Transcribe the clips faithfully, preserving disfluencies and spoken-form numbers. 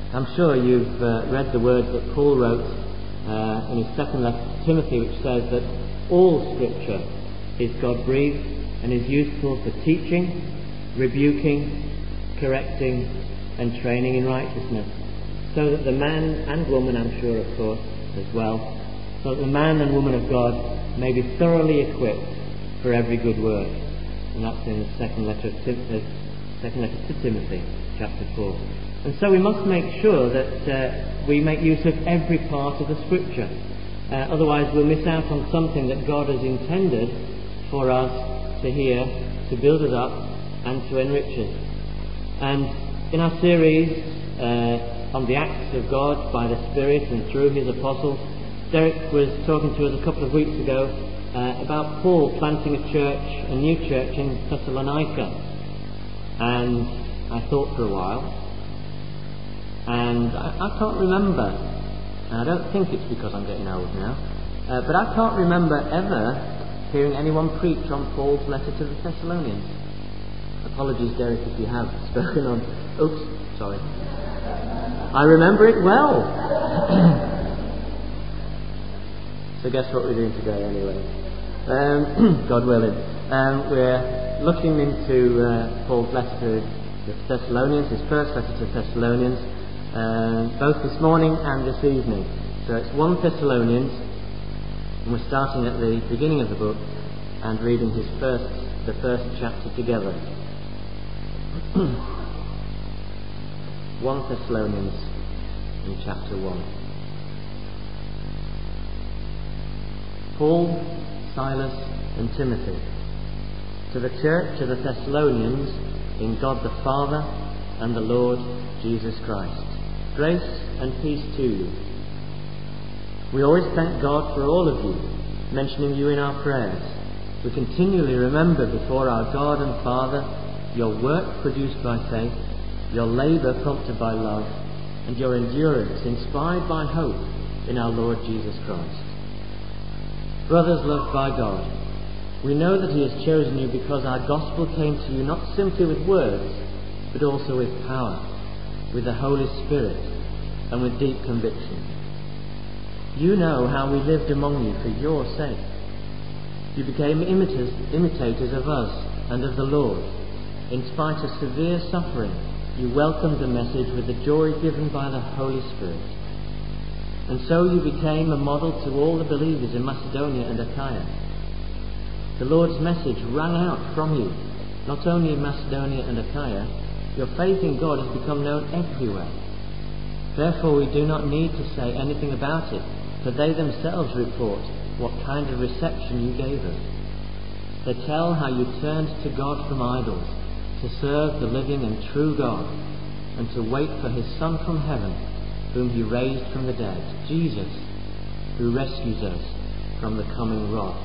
I'm sure you've uh, read the words that Paul wrote uh, in his second letter to Timothy, which says that all Scripture is God-breathed and is useful for teaching, rebuking, correcting and training in righteousness, so that the man and woman, I'm sure of course as well, so that the man and woman of God may be thoroughly equipped for every good work. And that's in the second letter, of Tim- uh, second letter to Timothy, chapter four. And so we must make sure that uh, we make use of every part of the Scripture. Uh, otherwise we'll miss out on something that God has intended for us to hear, to build us up and to enrich us. And in our series uh, on the acts of God by the Spirit and through His apostles, Derek was talking to us a couple of weeks ago uh, about Paul planting a church, a new church in Thessalonica. And I thought for a while, and I, I can't remember, and I don't think it's because I'm getting old now, uh, but I can't remember ever hearing anyone preach on Paul's letter to the Thessalonians. Apologies, Derek, if you have spoken on... Oops, sorry. I remember it well. So guess what we're doing today anyway? Um, God willing. Um, we're looking into uh, Paul's letter to the Thessalonians, his first letter to Thessalonians, uh, both this morning and this evening. So it's First Thessalonians, and we're starting at the beginning of the book and reading his first, the first chapter together. First Thessalonians in chapter one. Paul, Silas and Timothy, to the church of the Thessalonians in God the Father and the Lord Jesus Christ. Grace and peace to you. We always thank God for all of you, mentioning you in our prayers. We continually remember before our God and Father your work produced by faith, your labour prompted by love, and your endurance inspired by hope in our Lord Jesus Christ. Brothers loved by God, we know that He has chosen you because our gospel came to you not simply with words, but also with power, with the Holy Spirit, and with deep conviction. You know how we lived among you for your sake. You became imitators, imitators of us and of the Lord. In spite of severe suffering, you welcomed the message with the joy given by the Holy Spirit. And so you became a model to all the believers in Macedonia and Achaia. The Lord's message rang out from you, not only in Macedonia and Achaia. Your faith in God has become known everywhere. Therefore we do not need to say anything about it, for they themselves report what kind of reception you gave us. They tell how you turned to God from idols, to serve the living and true God, and to wait for His Son from heaven, whom He raised from the dead, Jesus, who rescues us from the coming wrath.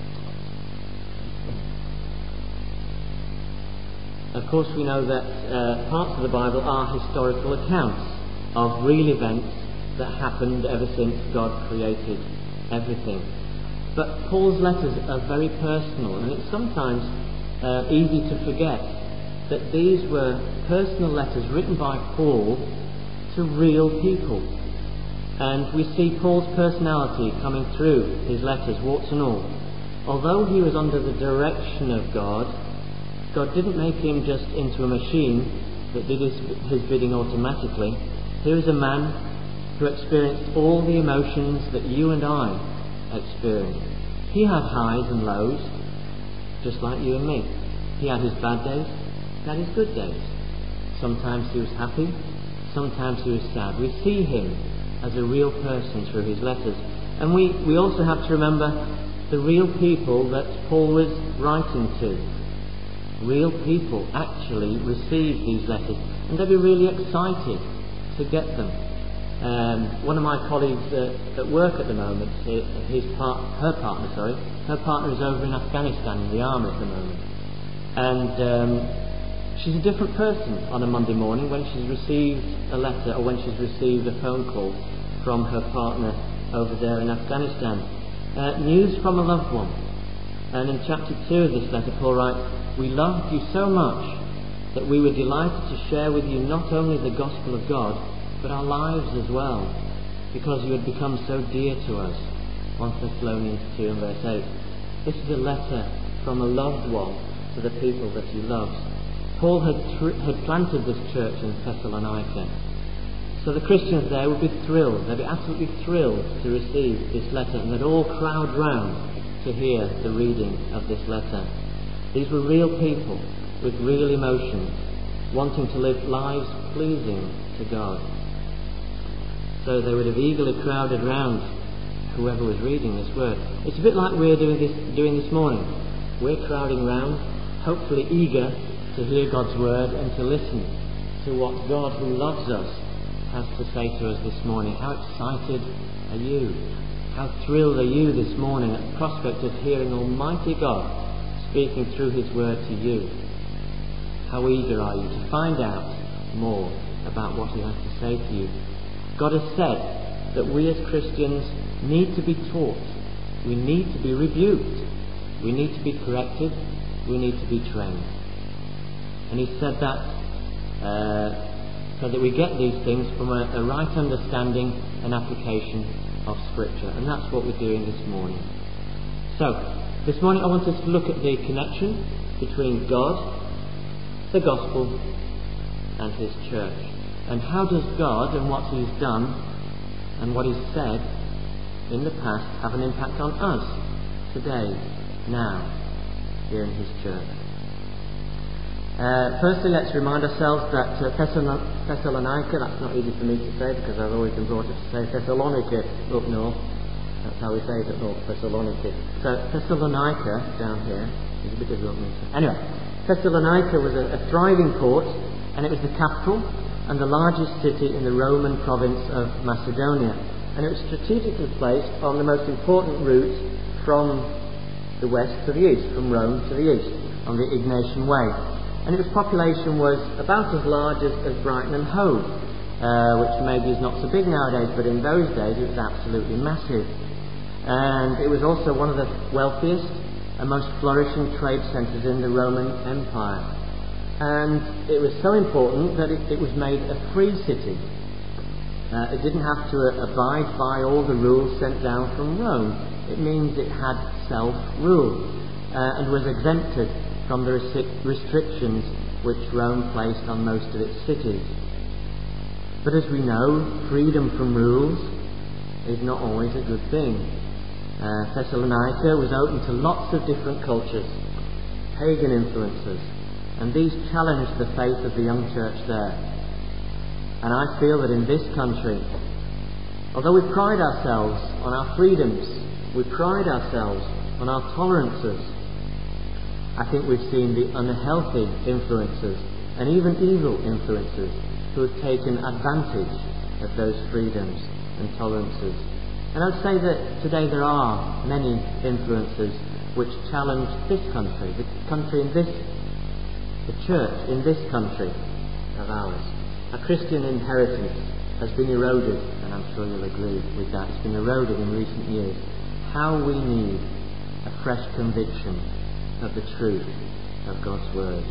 Of course, we know that uh, parts of the Bible are historical accounts of real events that happened ever since God created everything. But Paul's letters are very personal, and it's sometimes uh, easy to forget that these were personal letters written by Paul to real people. And we see Paul's personality coming through his letters, warts and all. Although he was under the direction of God, God didn't make him just into a machine that did his, his bidding automatically. Here is a man who experienced all the emotions that you and I experience. He had highs and lows, just like you and me. He had his bad days, he had his good days. Sometimes he was happy, sometimes he was sad. We see him as a real person through his letters. And we, we also have to remember the real people that Paul was writing to. Real people actually received these letters, and they'd be really excited to get them. Um, one of my colleagues uh, at work at the moment, his part, her partner, sorry, her partner is over in Afghanistan in the army at the moment, and um, she's a different person on a Monday morning when she's received a letter or when she's received a phone call from her partner over there in Afghanistan. Uh, news from a loved one. And in chapter two of this letter, Paul writes, "We loved you so much that we were delighted to share with you not only the gospel of God, but our lives as well, because you had become so dear to us. First Thessalonians two and verse eight. This is a letter from a loved one to the people that he loves. Paul had, tr- had planted this church in Thessalonica. So the Christians there would be thrilled, they'd be absolutely thrilled to receive this letter, and they'd all crowd round to hear the reading of this letter. These were real people with real emotions, wanting to live lives pleasing to God. So they would have eagerly crowded round whoever was reading this word. It's a bit like we're doing this, doing this morning. We're crowding round, hopefully eager to hear God's word and to listen to what God, who loves us, has to say to us this morning. How excited are you? How thrilled are you this morning at the prospect of hearing Almighty God speaking through his word to you? How eager are you to find out more about what he has to say to you? God has said that we as Christians need to be taught. We need to be rebuked. We need to be corrected. We need to be trained. And he said that uh, so that we get these things from a, a right understanding and application of Scripture. And that's what we're doing this morning. So, this morning I want us to look at the connection between God, the Gospel, and his church. And how does God and what he's done and what he's said in the past have an impact on us today, now, here in his church? Uh, firstly, let's remind ourselves that uh, Thessalonica, that's not easy for me to say because I've always been brought up to say Thessalonica up north. That's how we say it up north, Thessalonica. So Thessalonica, down here, is a bit difficult for me to say. Anyway, Thessalonica was a, a thriving port, and it was the capital and the largest city in the Roman province of Macedonia. And it was strategically placed on the most important route from the west to the east, from Rome to the east, on the Egnatian Way. And its population was about as large as, as Brighton and Hove, uh, which maybe is not so big nowadays, but in those days it was absolutely massive. And it was also one of the wealthiest and most flourishing trade centres in the Roman Empire. And it was so important that it, it was made a free city. Uh, it didn't have to uh, abide by all the rules sent down from Rome. It means it had self-rule uh, and was exempted from the restrictions which Rome placed on most of its cities. But as we know, freedom from rules is not always a good thing. Uh, Thessalonica was open to lots of different cultures, pagan influences, and these challenged the faith of the young church there. And I feel that in this country, although we pride ourselves on our freedoms, we pride ourselves on our tolerances, I think we've seen the unhealthy influences and even evil influences who have taken advantage of those freedoms and tolerances. And I'd say that today there are many influences which challenge this country, the country in this, the church in this country of ours. Our Christian inheritance has been eroded, and I'm sure you'll agree with that. It's been eroded in recent years. How we need a fresh conviction of the truth of God's Word.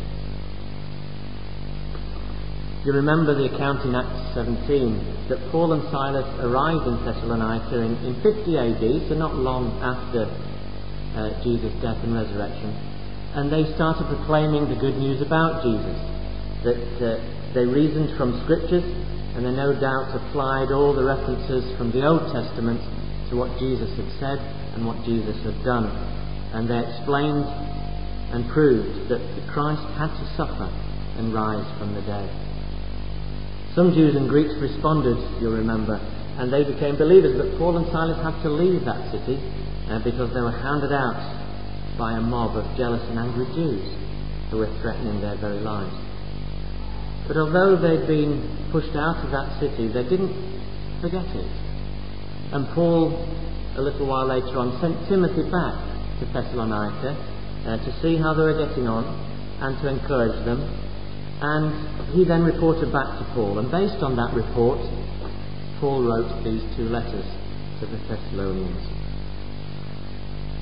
You remember the account in Acts seventeen that Paul and Silas arrived in Thessalonica in, in fifty A D, so not long after uh, Jesus' death and resurrection, and they started proclaiming the good news about Jesus, that uh, they reasoned from Scriptures, and they no doubt applied all the references from the Old Testament to what Jesus had said and what Jesus had done, and they explained and proved that Christ had to suffer and rise from the dead. Some Jews and Greeks responded, you'll remember, and they became believers, but Paul and Silas had to leave that city uh, because they were hounded out by a mob of jealous and angry Jews who were threatening their very lives. But although they'd been pushed out of that city, they didn't forget it. And Paul, a little while later on, sent Timothy back to Thessalonica uh, to see how they were getting on and to encourage them. And he then reported back to Paul, and based on that report, Paul wrote these two letters to the Thessalonians.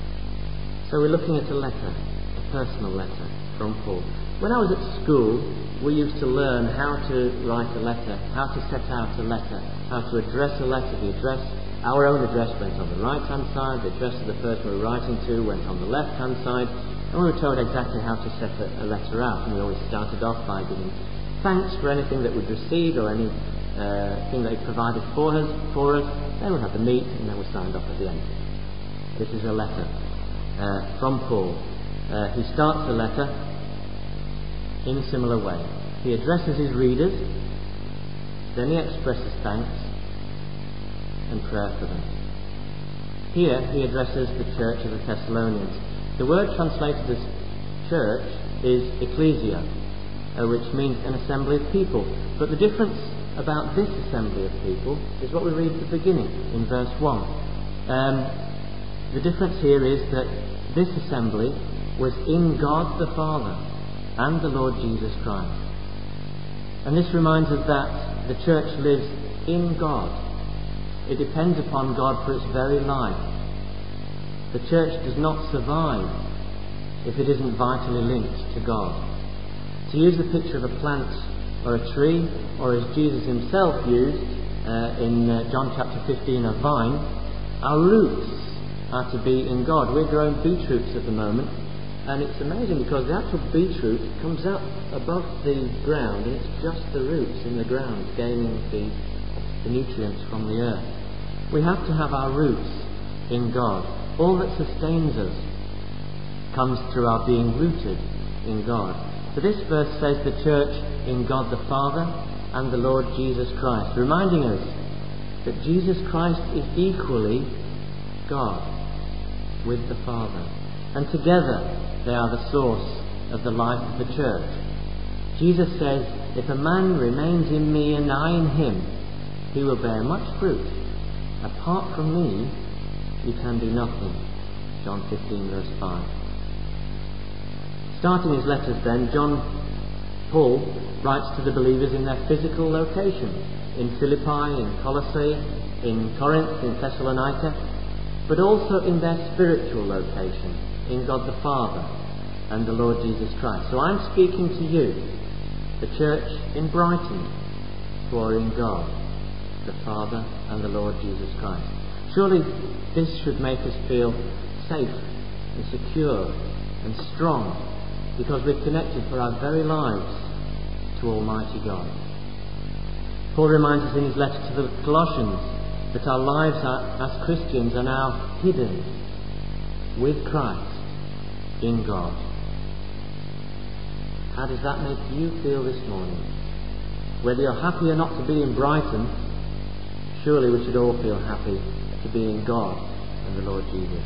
So we're looking at a letter, a personal letter from Paul. When I was at school, we used to learn how to write a letter, how to set out a letter, how to address a letter. The address, our own address went on the right-hand side, the address of the person we were writing to went on the left-hand side, and we were told exactly how to set a, a letter out. And we always started off by giving thanks for anything that we'd received or any uh, thing that he provided for us, for us. Then we had the meat, and then we signed off at the end. This is a letter uh, from Paul. Uh, he starts the letter in a similar way. He addresses his readers, then he expresses thanks and prayer for them. Here he addresses the church of the Thessalonians. The word translated as church is ecclesia, uh, which means an assembly of people. But the difference about this assembly of people is what we read at the beginning in verse one. Um, the difference here is that this assembly was in God the Father and the Lord Jesus Christ. And this reminds us that the church lives in God. It depends upon God for its very life. The church does not survive if it isn't vitally linked to God. To use the picture of a plant or a tree, or as Jesus himself used uh, in uh, John chapter fifteen, a vine, our roots are to be in God. We're growing beetroots at the moment, and it's amazing because the actual beetroot comes up above the ground, and it's just the roots in the ground gaining the, the nutrients from the earth. We have to have our roots in God. All that sustains us comes through our being rooted in God. So this verse says the church in God the Father and the Lord Jesus Christ, reminding us that Jesus Christ is equally God with the Father, and together they are the source of the life of the church. Jesus says, if a man remains in me and I in him, he will bear much fruit. Apart from me, you can do nothing. John fifteen verse five. Starting his letters then, John Paul writes to the believers in their physical locations, in Philippi, in Colossae, in Corinth, in Thessalonica, but also in their spiritual location, in God the Father and the Lord Jesus Christ. So I'm speaking to you, the church in Brighton, who are in God, the Father and the Lord Jesus Christ. Surely this should make us feel safe and secure and strong, because we're connected for our very lives to Almighty God. Paul reminds us in his letter to the Colossians that our lives are, as Christians are now hidden with Christ in God. How does that make you feel this morning? Whether you're happy or not to be in Brighton, surely we should all feel happy to be in God and the Lord Jesus.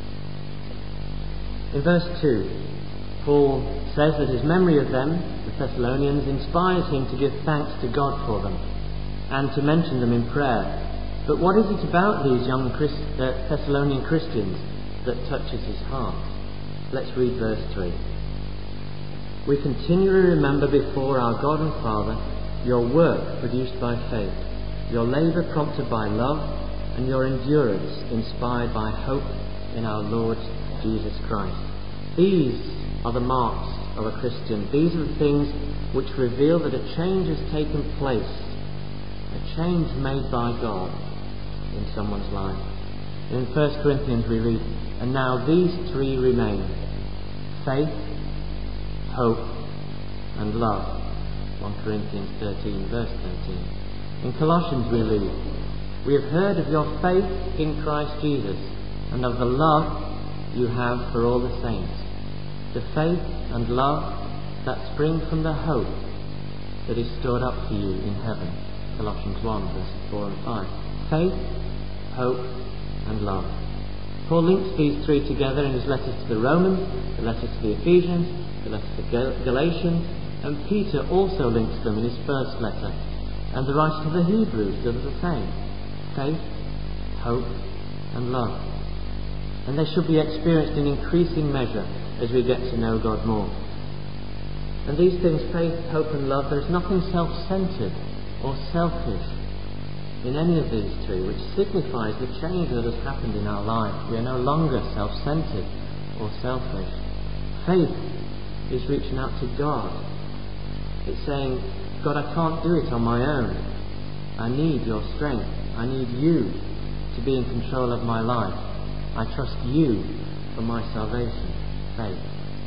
In verse two, Paul says that his memory of them, the Thessalonians, inspires him to give thanks to God for them and to mention them in prayer. But what is it about these young Christ, uh, Thessalonian Christians that touches his heart? Let's read verse three. We continually remember before our God and Father your work produced by faith, your labour prompted by love, and your endurance inspired by hope in our Lord Jesus Christ. These are the marks of a Christian. These are the things which reveal that a change has taken place, a change made by God in someone's life. In First Corinthians we read, and now these three remain: faith, hope, and love. First Corinthians thirteen verse thirteen. In Colossians we read, we have heard of your faith in Christ Jesus and of the love you have for all the saints. The faith and love that spring from the hope that is stored up for you in heaven. Colossians one verses four and five. Faith, hope, and love. Paul links these three together in his letters to the Romans, the letters to the Ephesians, the letters to Gal- Galatians, and Peter also links them in his first letter. And the writer to the Hebrews does the same. Faith, hope, and love. And they should be experienced in increasing measure as we get to know God more. And these things, faith, hope, and love, there is nothing self-centred or selfish in any of these three, which signifies the change that has happened in our life. We are no longer self-centred or selfish. Faith is reaching out to God. It's saying, God, I can't do it on my own. I need your strength. I need you to be in control of my life. I trust you for my salvation. Faith.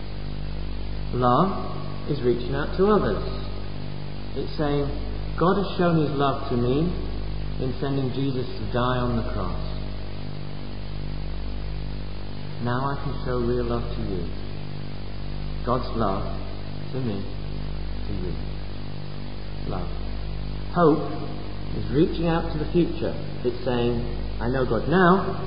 Love is reaching out to others. It's saying, God has shown his love to me in sending Jesus to die on the cross. Now I can show real love to you. God's love to me, to you. Love. Hope is reaching out to the future. It's saying, I know God now,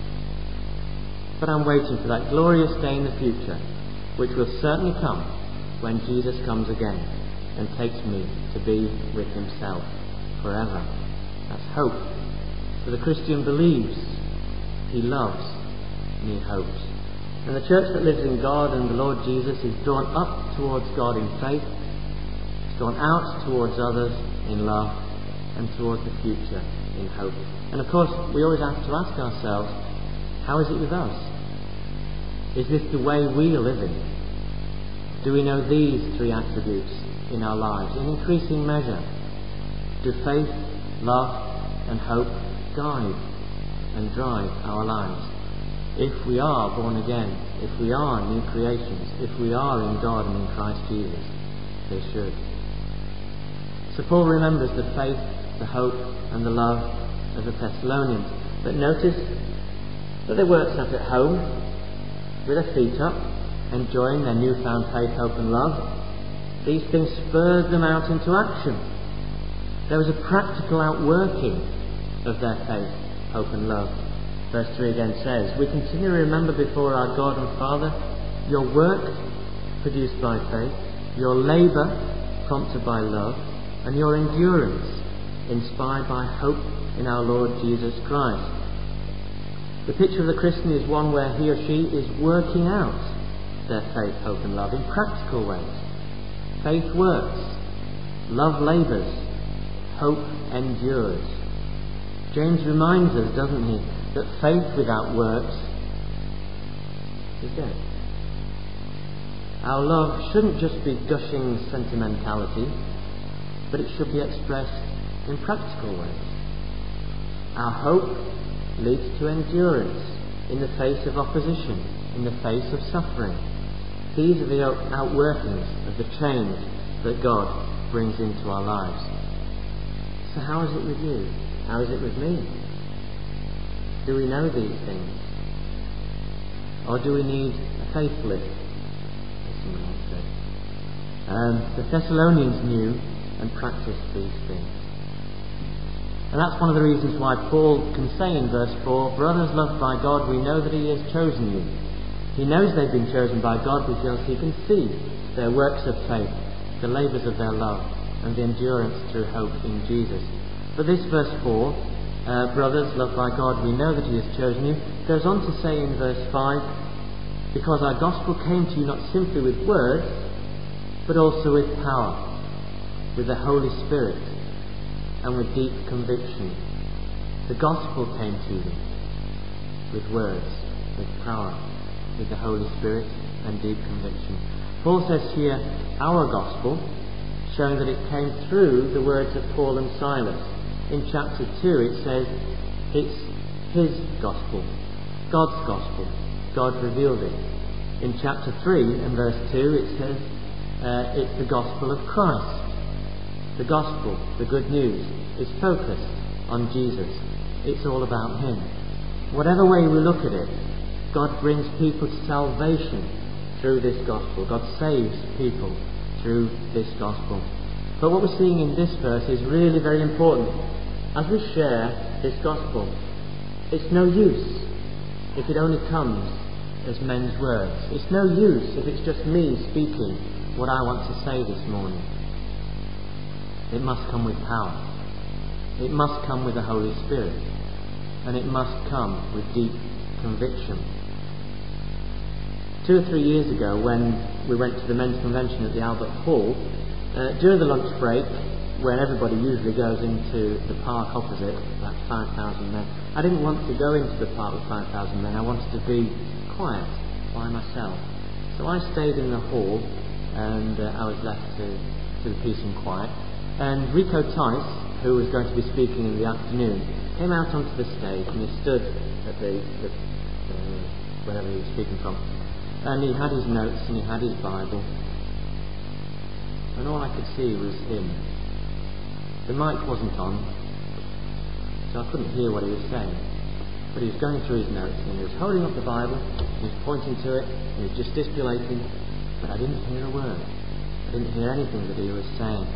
but I'm waiting for that glorious day in the future, which will certainly come when Jesus comes again and takes me to be with himself forever. That's hope. For the Christian believes, he loves, and he hopes. And the church that lives in God and the Lord Jesus is drawn up towards God in faith, it's drawn out towards others in love, and towards the future in hope. And of course, we always have to ask ourselves, how is it with us? Is this the way we are living? Do we know these three attributes in our lives in increasing measure? Do faith, love and hope guide and drive our lives? If we are born again, if we are new creations, if we are in God and in Christ Jesus, they should. So Paul remembers the faith, the hope and the love of the Thessalonians. But notice that they weren't sat at home with their feet up, enjoying their newfound faith, hope and love. These things spurred them out into action. There was a practical outworking of their faith, hope and love. Verse three again says, we continually remember before our God and Father your work produced by faith, your labour prompted by love, and your endurance inspired by hope in our Lord Jesus Christ. The picture of the Christian is one where he or she is working out their faith, hope and love in practical ways. Faith works, love labours, hope endures. James reminds us, doesn't he, that faith without works is dead. Our love shouldn't just be gushing sentimentality, but it should be expressed in practical ways. Our hope leads to endurance in the face of opposition, in the face of suffering. These are the outworkings of the change that God brings into our lives. So how is it with you? How is it with me? Do we know these things? Or do we need a faith lift? Um, the Thessalonians knew and practiced these things. And that's one of the reasons why Paul can say in verse four, brothers loved by God, we know that he has chosen you. He knows they've been chosen by God because he can see their works of faith, the labours of their love, and the endurance through hope in Jesus. But this verse four, uh, brothers loved by God, we know that he has chosen you, goes on to say in verse five, because our gospel came to you not simply with words, but also with power, with the Holy Spirit, and with deep conviction. The gospel came to you with words, with power, with the Holy Spirit, and deep conviction. Paul says here, our gospel, showing that it came through the words of Paul and Silas. In chapter two it says, it's his gospel, God's gospel. God revealed it. In chapter three and verse two it says, uh, it's the gospel of Christ. The gospel, the good news, is focused on Jesus. It's all about him. Whatever way we look at it, God brings people to salvation through this gospel. God saves people through this gospel. But what we're seeing in this verse is really very important. As we share this gospel, it's no use if it only comes as men's words. It's no use if it's just me speaking what I want to say this morning. It must come with power. It must come with the Holy Spirit. And it must come with deep conviction. Two or three years ago, when we went to the men's convention at the Albert Hall, uh, during the lunch break, when everybody usually goes into the park opposite, that's five thousand men, I didn't want to go into the park with five thousand men. I wanted to be quiet by myself. So I stayed in the hall, and uh, I was left to to the peace and quiet. And Rico Tice, who was going to be speaking in the afternoon, came out onto the stage and he stood at the, the uh, wherever he was speaking from. And he had his notes and he had his Bible. And all I could see was him. The mic wasn't on, so I couldn't hear what he was saying. But he was going through his notes and he was holding up the Bible, he was pointing to it, and he was gesticulating, but I didn't hear a word. I didn't hear anything that he was saying.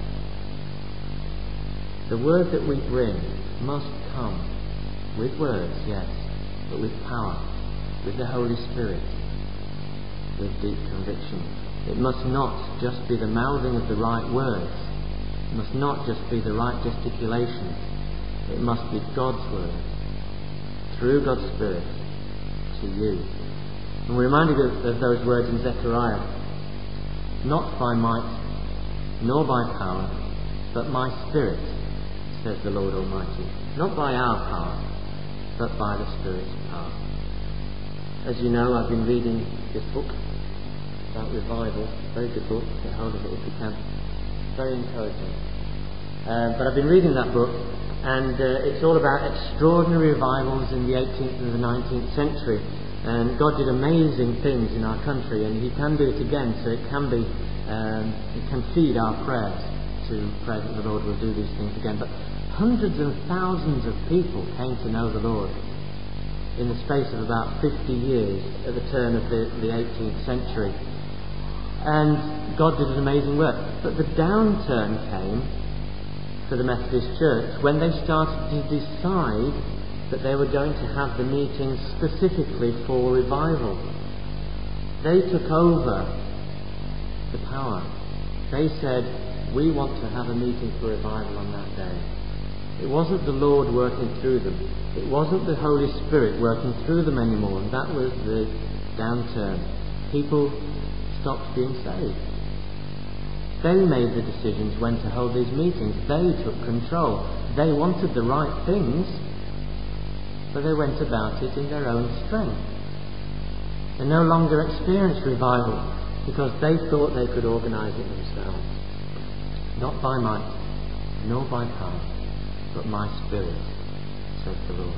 The word that we bring must come with words, yes, but with power, with the Holy Spirit, with deep conviction. It must not just be the mouthing of the right words. It must not just be the right gesticulations. It must be God's word, through God's Spirit, to you. And we're reminded of, of those words in Zechariah. Not by might, nor by power, but my Spirit, says the Lord Almighty. Not by our power, but by the Spirit's power. As you know, I've been reading this book about revival. Very good book. Get hold of it if you can. Very encouraging. Uh, but I've been reading that book, and uh, it's all about extraordinary revivals in the eighteenth and the nineteenth century. And God did amazing things in our country, and He can do it again. So it can be, um, it can feed our prayers to pray that the Lord will do these things again. But hundreds and thousands of people came to know the Lord in the space of about fifty years at the turn of the, the eighteenth century. And God did an amazing work. But the downturn came for the Methodist Church when they started to decide that they were going to have the meetings specifically for revival. They took over the power. They said, we want to have a meeting for revival on that day. It wasn't the Lord working through them. It wasn't the Holy Spirit working through them anymore. And that was the downturn. People stopped being saved. They made the decisions when to hold these meetings. They took control. They wanted the right things, but they went about it in their own strength. They no longer experienced revival because they thought they could organise it themselves. Not by might, nor by power, but my Spirit, says the Lord.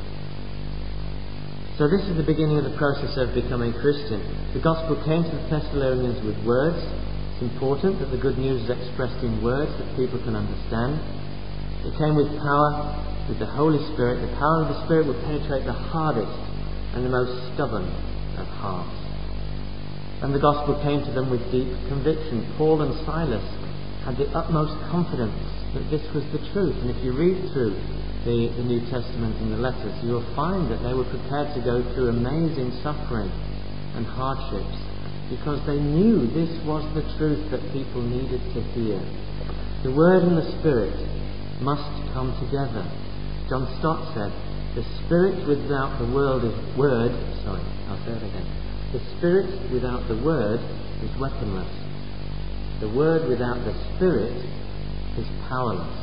So this is the beginning of the process of becoming Christian. The gospel came to the Thessalonians with words. It's important that the good news is expressed in words that people can understand. It came with power, with the Holy Spirit. The power of the Spirit will penetrate the hardest and the most stubborn of hearts. And the gospel came to them with deep conviction. Paul and Silas had the utmost confidence that this was the truth. And if you read through the, the New Testament and the letters, you will find that they were prepared to go through amazing suffering and hardships because they knew this was the truth that people needed to hear. The Word and the Spirit must come together. John Stott said, the Spirit without the world is word, sorry, I'll say it again. The Spirit without the Word is weaponless. The Word without the Spirit is powerless.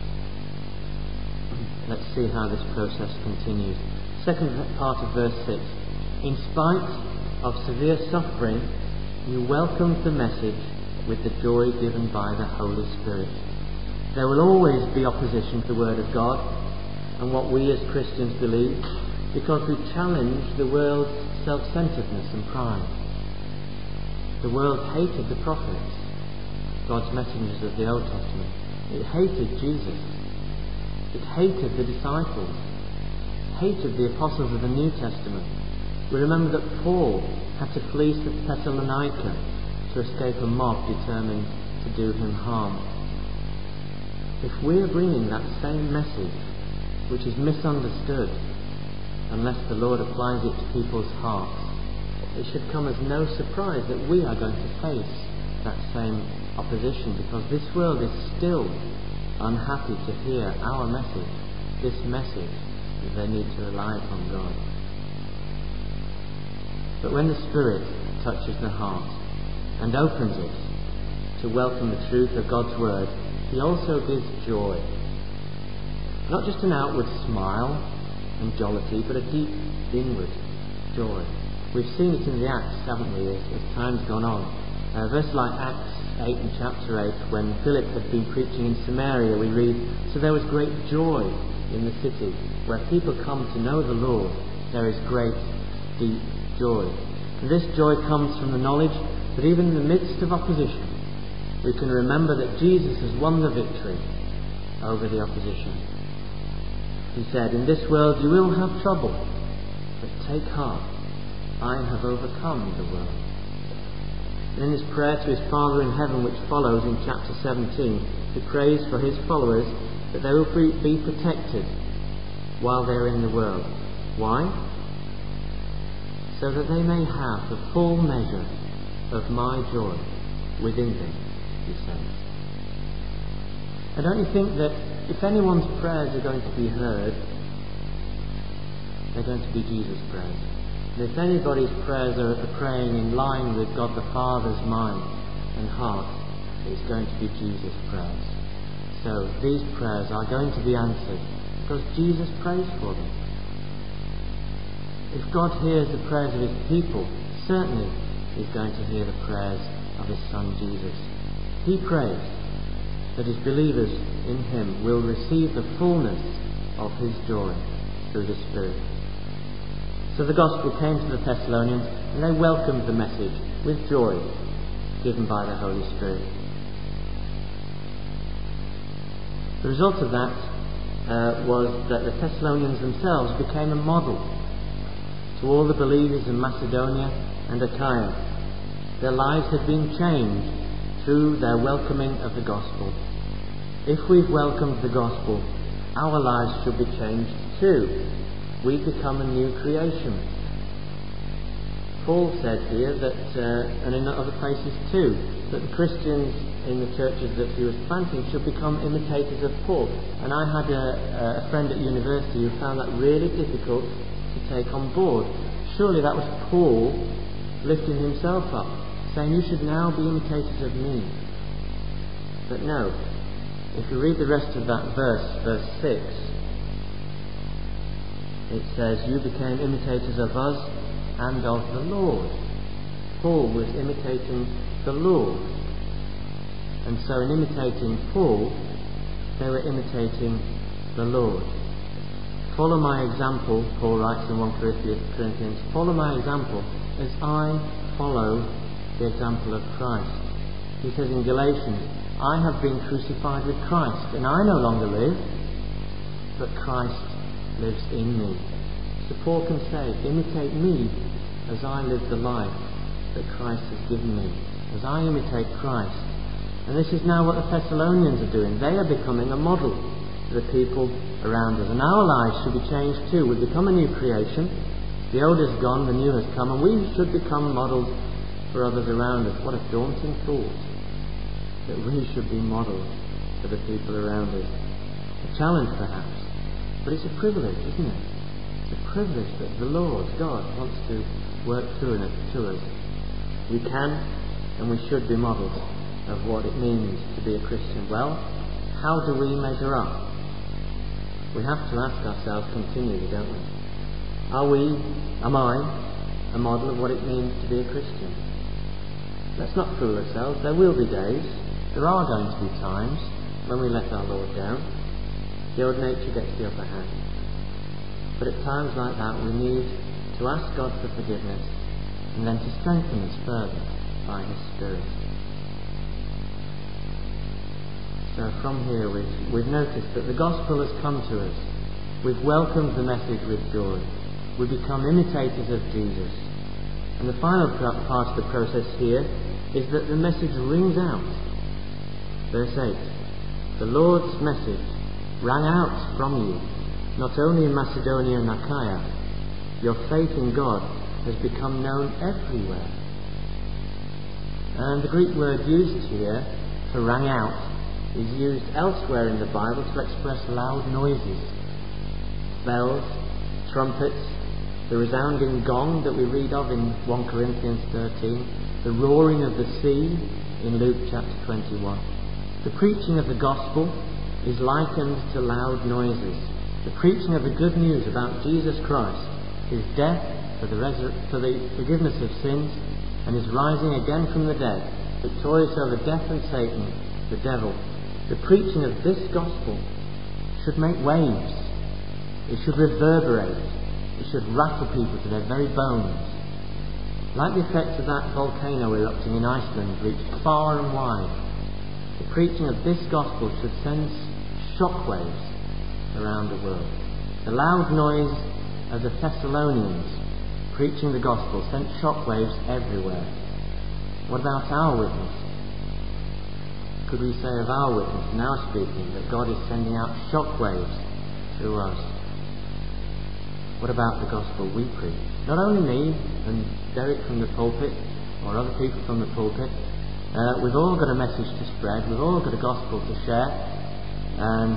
Let's see how this process continues. Second part of verse six. In spite of severe suffering, you welcomed the message with the joy given by the Holy Spirit. There will always be opposition to the Word of God and what we as Christians believe, because we challenge the world's self-centeredness and pride. The world hated the prophets, God's messengers of the Old Testament. It hated Jesus. It hated the disciples, hated the apostles of the New Testament. We remember that Paul had to flee to Thessalonica to escape a mob determined to do him harm. If we are bringing that same message, which is misunderstood, unless the Lord applies it to people's hearts, it should come as no surprise that we are going to face that same opposition, because this world is still unhappy to hear our message, this message that they need to rely upon God. But when the Spirit touches the heart and opens it to welcome the truth of God's Word, He also gives joy. Not just an outward smile and jollity, but a deep inward joy. We've seen it in the Acts, haven't we, as, as time's gone on. Uh, verse like Acts eight and chapter eight, when Philip had been preaching in Samaria, we read, "So there was great joy in the city." Where people come to know the Lord, there is great, deep joy. And this joy comes from the knowledge that even in the midst of opposition, we can remember that Jesus has won the victory over the opposition. He said, "In this world you will have trouble, but take heart, I have overcome the world." And in his prayer to his Father in heaven, which follows in chapter seventeen, he prays for his followers that they will be protected while they're in the world. Why? So that they may have the full measure of my joy within them, he says. And don't you think that if anyone's prayers are going to be heard, they're going to be Jesus' prayers? And if anybody's prayers are praying in line with God the Father's mind and heart, it's going to be Jesus' prayers. So these prayers are going to be answered because Jesus prays for them. If God hears the prayers of his people, certainly he's going to hear the prayers of his Son Jesus. He prays that his believers in him will receive the fullness of his joy through the Spirit. So the gospel came to the Thessalonians, and they welcomed the message with joy given by the Holy Spirit. The result of that uh, was that the Thessalonians themselves became a model to all the believers in Macedonia and Achaia. Their lives had been changed through their welcoming of the gospel. If we've welcomed the gospel, our lives should be changed too. We become a new creation. Paul said here that, uh, and in other places too, that the Christians in the churches that he was planting should become imitators of Paul. And I had a, a friend at university who found that really difficult to take on board. Surely that was Paul lifting himself up, saying, "You should now be imitators of me." But no, if you read the rest of that verse, verse six, it says, "You became imitators of us and of the Lord." Paul was imitating the Lord. And so in imitating Paul, they were imitating the Lord. "Follow my example," Paul writes in First Corinthians, "follow my example as I follow the example of Christ." He says in Galatians, "I have been crucified with Christ, and I no longer live, but Christ lives in me." So Paul can say, "Imitate me as I live the life that Christ has given me, as I imitate Christ." And this is now what the Thessalonians are doing. They are becoming a model to the people around us. And our lives should be changed too. We've become a new creation. The old is gone, the new has come, and we should become models for others around us. What a daunting thought, that we should be models for the people around us. A challenge perhaps, but it's a privilege, isn't it? It's a privilege that the Lord, God, wants to work through it to us. We can and we should be models of what it means to be a Christian. Well, how do we measure up? We have to ask ourselves continually, don't we? Are we, am I, a model of what it means to be a Christian? Let's not fool ourselves. There will be days, there are going to be times when we let our Lord down. The old nature gets the upper hand. But at times like that, we need to ask God for forgiveness and then to strengthen us further by His Spirit. So from here we've, we've noticed that the gospel has come to us. We've welcomed the message with joy. We've become imitators of Jesus. And the final part of the process here is that the message rings out. Verse eight. The Lord's message rang out from you, not only in Macedonia and Achaia. Your faith in God has become known everywhere. And the Greek word used here for rang out is used elsewhere in the Bible to express loud noises. Bells, trumpets, the resounding gong that we read of in First Corinthians thirteen, the roaring of the sea in Luke chapter twenty-one. The preaching of the gospel is likened to loud noises. The preaching of the good news about Jesus Christ, His death for the, resur- for the forgiveness of sins, and His rising again from the dead, victorious over death and Satan, the devil, the preaching of this gospel should make waves. It should reverberate. It should rattle people to their very bones. Like the effects of that volcano erupting in Iceland reached far and wide, the preaching of this gospel should send shockwaves around the world. The loud noise of the Thessalonians preaching the gospel sent shockwaves everywhere. What about our witness? Could we say of our witness and our speaking that God is sending out shockwaves through us? What about the gospel we preach? Not only me and Derek from the pulpit, or other people from the pulpit. Uh, we've all got a message to spread. We've all got a gospel to share. And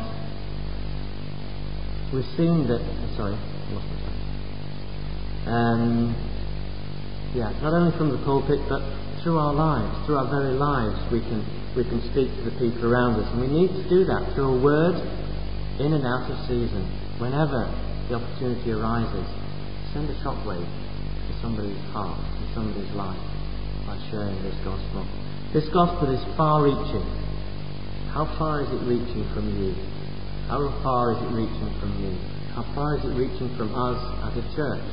we've seen that... Oh, sorry, I lost my track. Um, yeah, not only from the pulpit, but through our lives, through our very lives, we can we can speak to the people around us. And we need to do that through a word in and out of season. Whenever the opportunity arises, send a shockwave to somebody's heart, to somebody's life, by sharing this gospel. This gospel is far-reaching. How far is it reaching from you? How far is it reaching from you? How far is it reaching from us as a church?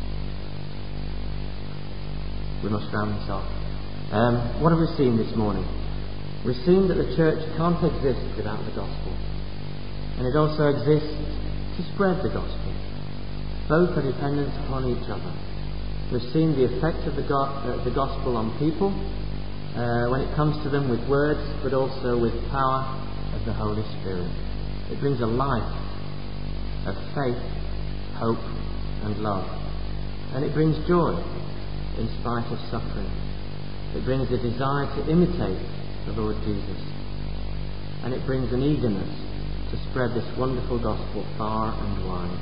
We must round this off. Um, what have we seen this morning? We've seen that the church can't exist without the gospel. And it also exists to spread the gospel. Both are dependent upon each other. We've seen the effect of the, go- uh, the gospel on people uh, when it comes to them with words, but also with power of the Holy Spirit. It brings a life of faith, hope and love. And it brings joy in spite of suffering. It brings a desire to imitate the Lord Jesus. And it brings an eagerness to spread this wonderful gospel far and wide.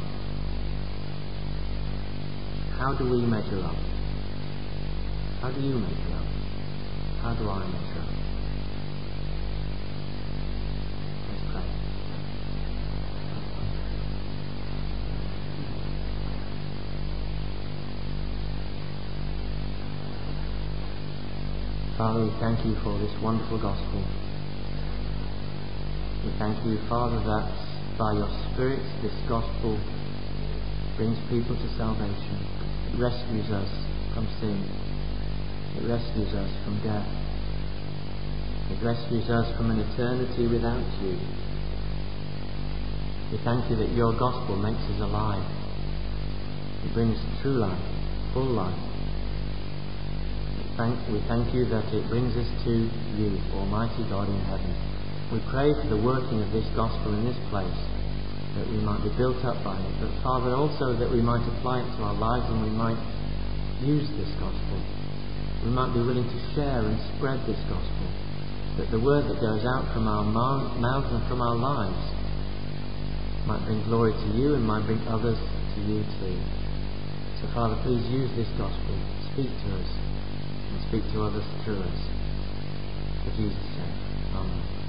How do we measure up? How do you measure up? How do I measure up? Let's pray. Father, we thank you for this wonderful gospel. We thank you, Father, that by your Spirit this gospel brings people to salvation. It rescues us from sin. It rescues us from death. It rescues us from an eternity without you. We thank you that your gospel makes us alive. It brings true life, full life. Thank, we thank you that it brings us to you, Almighty God in heaven. We pray for the working of this gospel in this place, that we might be built up by it, but Father, also that we might apply it to our lives and we might use this gospel. We might be willing to share and spread this gospel, that the word that goes out from our mouths and from our lives might bring glory to you and might bring others to you too. So Father, please use this gospel, speak to us, and speak to others through us. For Jesus' sake. Amen.